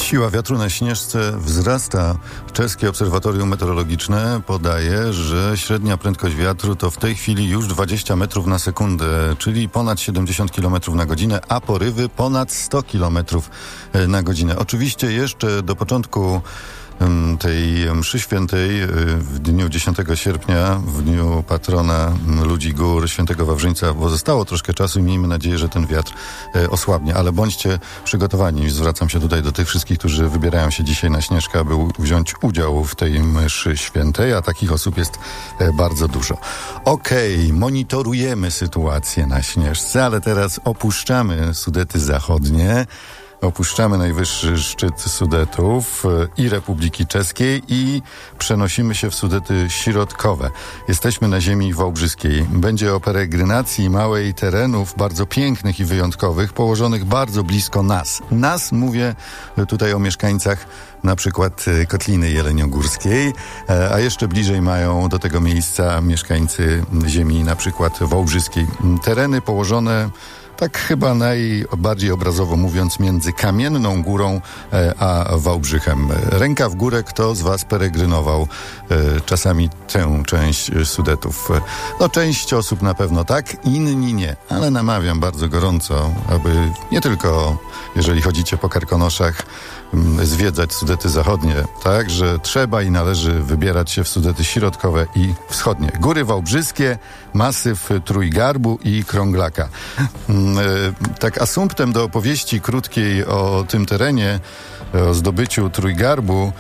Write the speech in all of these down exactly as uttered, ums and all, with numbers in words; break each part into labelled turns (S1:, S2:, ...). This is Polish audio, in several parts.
S1: Siła wiatru na Śnieżce wzrasta. Czeskie Obserwatorium Meteorologiczne podaje, że średnia prędkość wiatru to w tej chwili już dwadzieścia metrów na sekundę, czyli ponad siedemdziesiąt kilometrów na godzinę, a porywy ponad sto kilometrów na godzinę. Oczywiście jeszcze do początku tej mszy świętej w dniu dziesiątego sierpnia, w dniu patrona ludzi gór, świętego Wawrzyńca, pozostało troszkę czasu i miejmy nadzieję, że ten wiatr osłabnie, ale bądźcie przygotowani. Zwracam się tutaj do tych wszystkich, którzy wybierają się dzisiaj na Śnieżkę, aby wziąć udział w tej mszy świętej, a takich osób jest bardzo dużo. Okej, okay, monitorujemy sytuację na Śnieżce, ale teraz opuszczamy Sudety Zachodnie. Opuszczamy najwyższy szczyt Sudetów i Republiki Czeskiej i przenosimy się w Sudety Środkowe. Jesteśmy na ziemi wałbrzyskiej. Będzie o peregrinacji małej terenów bardzo pięknych i wyjątkowych, położonych bardzo blisko nas. Nas, mówię tutaj o mieszkańcach na przykład Kotliny Jeleniogórskiej, a jeszcze bliżej mają do tego miejsca mieszkańcy ziemi na przykład wałbrzyskiej. Tereny położone tak chyba najbardziej obrazowo mówiąc między Kamienną Górą a Wałbrzychem. Ręka w górę, kto z was peregrynował czasami tę część Sudetów? No część osób na pewno tak, inni nie, ale namawiam bardzo gorąco, aby nie tylko jeżeli chodzicie po Karkonoszach zwiedzać Sudety Zachodnie, tak, że trzeba i należy wybierać się w Sudety Środkowe i Wschodnie. Góry Wałbrzyskie, masyw Trójgarbu i Krąglaka. Tak asumptem do opowieści krótkiej o tym terenie, o zdobyciu Trójgarbu,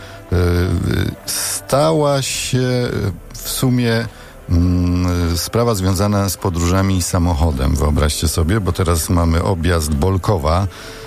S1: stała się w sumie sprawa związana z podróżami samochodem. Wyobraźcie sobie, bo teraz mamy objazd Bolkowa.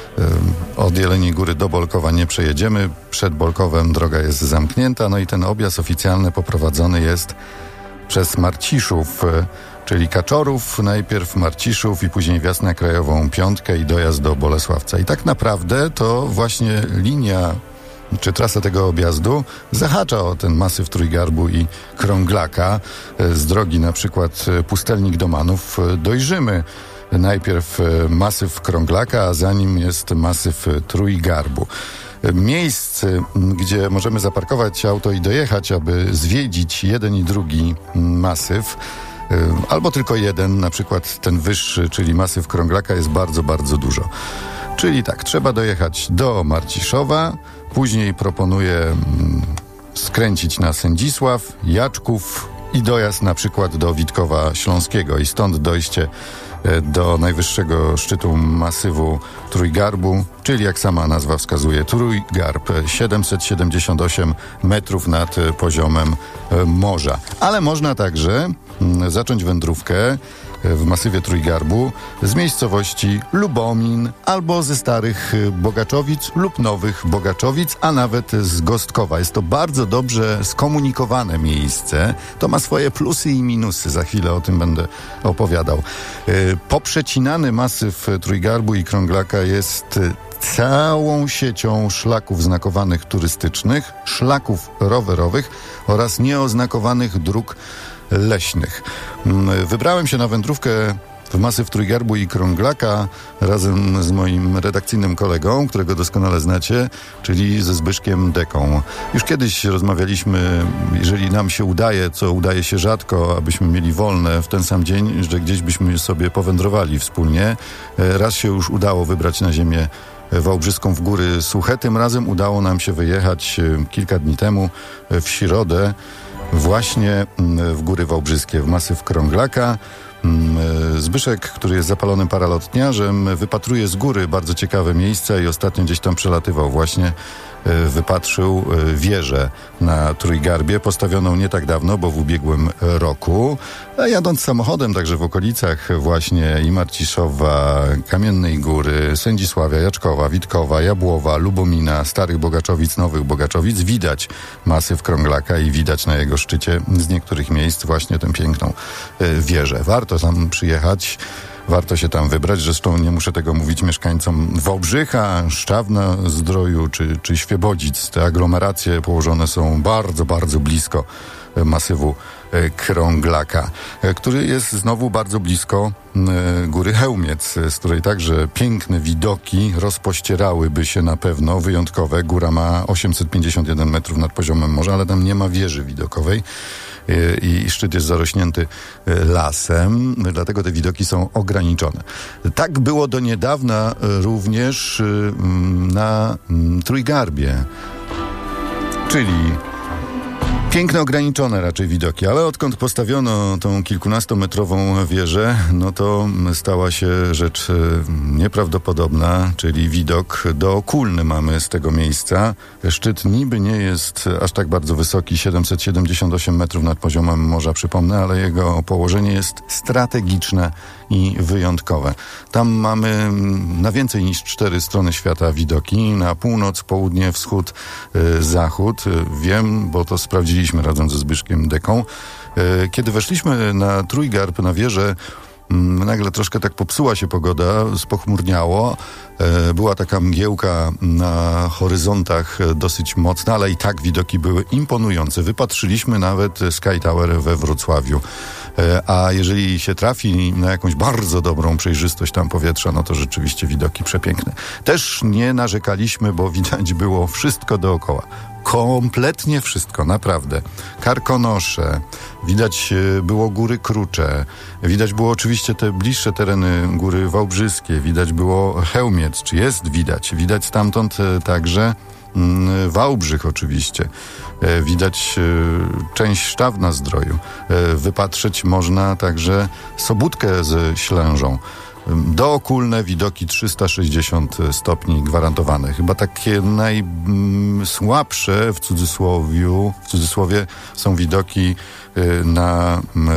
S1: Od Jeleniej Góry do Bolkowa nie przejedziemy. Przed Bolkowem droga jest zamknięta. No i ten objazd oficjalny poprowadzony jest przez Marciszów, czyli Kaczorów, najpierw Marciszów i później wjazd na Krajową Piątkę i dojazd do Bolesławca. I tak naprawdę to właśnie linia czy trasa tego objazdu zahacza o ten masyw Trójgarbu i Krąglaka. Z drogi na przykład Pustelnik do Manów dojrzymy najpierw masyw Krąglaka, a za nim jest masyw Trójgarbu. Miejsc, gdzie możemy zaparkować auto i dojechać, aby zwiedzić jeden i drugi masyw, albo tylko jeden, na przykład ten wyższy, czyli masyw Krąglaka, jest bardzo, bardzo dużo. Czyli tak, trzeba dojechać do Marciszowa, później proponuję skręcić na Sędzisław, Jaczków i dojazd na przykład do Witkowa Śląskiego i stąd dojście do najwyższego szczytu masywu Trójgarbu, czyli jak sama nazwa wskazuje, Trójgarb, siedemset siedemdziesiąt osiem metrów nad poziomem morza. Ale można także zacząć wędrówkę w masywie Trójgarbu z miejscowości Lubomin albo ze starych Bogaczowic lub nowych Bogaczowic, a nawet z Gostkowa. Jest to bardzo dobrze skomunikowane miejsce. To ma swoje plusy i minusy. Za chwilę o tym będę opowiadał. Poprzecinany masyw Trójgarbu i Krąglaka jest całą siecią szlaków znakowanych turystycznych, szlaków rowerowych oraz nieoznakowanych dróg leśnych. Wybrałem się na wędrówkę w masyw Trójgarbu i Krąglaka razem z moim redakcyjnym kolegą, którego doskonale znacie, czyli ze Zbyszkiem Deką. Już kiedyś rozmawialiśmy, jeżeli nam się udaje, co udaje się rzadko, abyśmy mieli wolne w ten sam dzień, że gdzieś byśmy sobie powędrowali wspólnie. Raz się już udało wybrać na ziemię wałbrzyską w góry suche. Tym razem udało nam się wyjechać kilka dni temu w środę właśnie w Góry Wałbrzyskie, w masyw Krąglaka. Zbyszek, który jest zapalonym paralotniarzem, wypatruje z góry bardzo ciekawe miejsca i ostatnio gdzieś tam przelatywał właśnie, wypatrzył wieżę na Trójgarbie, postawioną nie tak dawno, bo w ubiegłym roku. A jadąc samochodem także w okolicach właśnie i Marciszowa, Kamiennej Góry, Sędzisławia, Jaczkowa, Witkowa, Jabłowa, Lubomina, Starych Bogaczowic, Nowych Bogaczowic, widać masyw Krąglaka i widać na jego szczycie z niektórych miejsc właśnie tę piękną wieżę. Warto tam przyjechać. Warto się tam wybrać, zresztą nie muszę tego mówić mieszkańcom Wałbrzycha, Szczawna Zdroju czy, czy Świebodzic. Te aglomeracje położone są bardzo, bardzo blisko masywu Krąglaka, który jest znowu bardzo blisko góry Chełmiec, z której także piękne widoki rozpościerałyby się na pewno, wyjątkowe. Góra ma osiemset pięćdziesiąt jeden metrów nad poziomem morza, ale tam nie ma wieży widokowej i szczyt jest zarośnięty lasem, dlatego te widoki są ograniczone. Tak było do niedawna również na Trójgarbie, czyli piękne, ograniczone raczej widoki, ale odkąd postawiono tą kilkunastometrową wieżę, no to stała się rzecz nieprawdopodobna, czyli widok dookulny mamy z tego miejsca. Szczyt niby nie jest aż tak bardzo wysoki, siedemset siedemdziesiąt osiem metrów nad poziomem morza, przypomnę, ale jego położenie jest strategiczne i wyjątkowe. Tam mamy na więcej niż cztery strony świata widoki, na północ, południe, wschód, zachód. Wiem, bo to sprawdziliśmy razem ze Zbyszkiem Deką. Kiedy weszliśmy na Trójgarb, na wieżę, nagle troszkę tak popsuła się pogoda, spochmurniało. Była taka mgiełka na horyzontach dosyć mocna, ale i tak widoki były imponujące. Wypatrzyliśmy nawet Sky Tower we Wrocławiu. A jeżeli się trafi na jakąś bardzo dobrą przejrzystość tam powietrza, no to rzeczywiście widoki przepiękne. Też nie narzekaliśmy, bo widać było wszystko dookoła. Kompletnie wszystko, naprawdę. Karkonosze, widać było góry Krucze, widać było oczywiście te bliższe tereny góry Wałbrzyskie, widać było Chełmiec, czy jest widać, widać stamtąd także Wałbrzych oczywiście, widać część Sztawna-Zdroju, wypatrzeć można także Sobótkę ze Ślężą. Dookulne widoki trzysta sześćdziesiąt stopni gwarantowane. Chyba takie najsłabsze w cudzysłowiu, w cudzysłowie są widoki na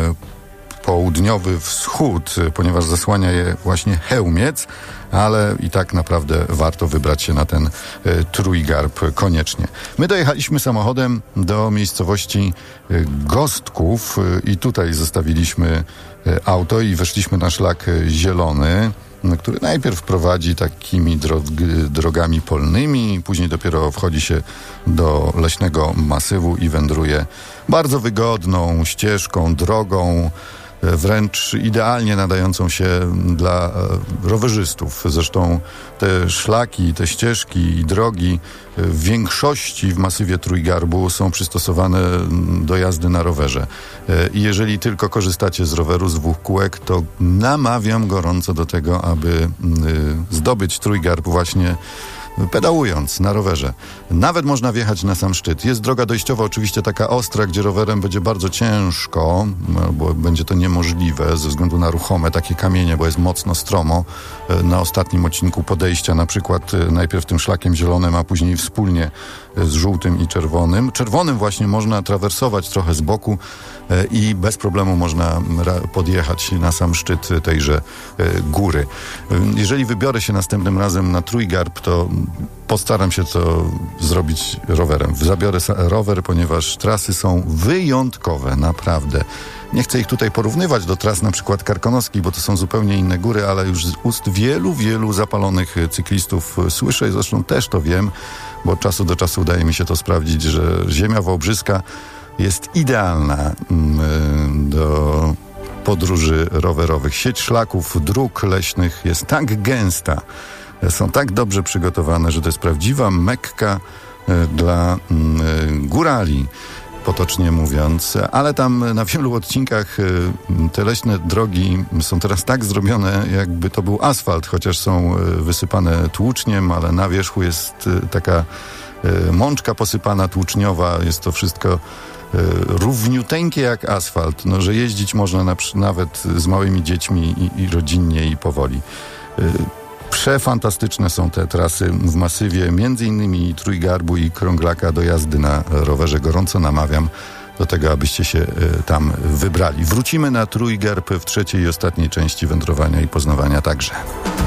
S1: południowy wschód, ponieważ zasłania je właśnie Chełmiec, ale i tak naprawdę warto wybrać się na ten Trójgarb koniecznie. My dojechaliśmy samochodem do miejscowości Gostków i tutaj zostawiliśmy auto i weszliśmy na szlak zielony, który najpierw prowadzi takimi drog- drogami polnymi, później dopiero wchodzi się do leśnego masywu i wędruje bardzo wygodną ścieżką, drogą, wręcz idealnie nadającą się dla rowerzystów. Zresztą te szlaki, te ścieżki i drogi w większości w masywie Trójgarbu są przystosowane do jazdy na rowerze. I jeżeli tylko korzystacie z roweru z dwóch kółek, to namawiam gorąco do tego, aby zdobyć Trójgarb właśnie pedałując na rowerze. Nawet można wjechać na sam szczyt. Jest droga dojściowa oczywiście taka ostra, gdzie rowerem będzie bardzo ciężko, bo będzie to niemożliwe ze względu na ruchome takie kamienie, bo jest mocno stromo. Na ostatnim odcinku podejścia na przykład najpierw tym szlakiem zielonym, a później wspólnie z żółtym i czerwonym. Czerwonym właśnie można trawersować trochę z boku i bez problemu można podjechać na sam szczyt tejże góry. Jeżeli wybiorę się następnym razem na Trójgarb, to postaram się to zrobić rowerem. Zabiorę rower, ponieważ trasy są wyjątkowe, naprawdę. Nie chcę ich tutaj porównywać do tras na przykład karkonoskich, bo to są zupełnie inne góry, ale już z ust wielu, wielu zapalonych cyklistów słyszę i zresztą też to wiem, bo od czasu do czasu udaje mi się to sprawdzić, że ziemia wałbrzyska jest idealna do podróży rowerowych. Sieć szlaków, dróg leśnych jest tak gęsta, są tak dobrze przygotowane, że to jest prawdziwa Mekka dla górali, potocznie mówiąc, ale tam na wielu odcinkach te leśne drogi są teraz tak zrobione, jakby to był asfalt, chociaż są wysypane tłuczniem, ale na wierzchu jest taka mączka posypana tłuczniowa, jest to wszystko równiuteńkie jak asfalt, no, że jeździć można na, nawet z małymi dziećmi i, i rodzinnie i powoli. Przefantastyczne są te trasy w masywie, między innymi Trójgarbu i Krąglaka do jazdy na rowerze. Gorąco namawiam do tego, abyście się tam wybrali. Wrócimy na Trójgarb w trzeciej i ostatniej części wędrowania i poznawania także.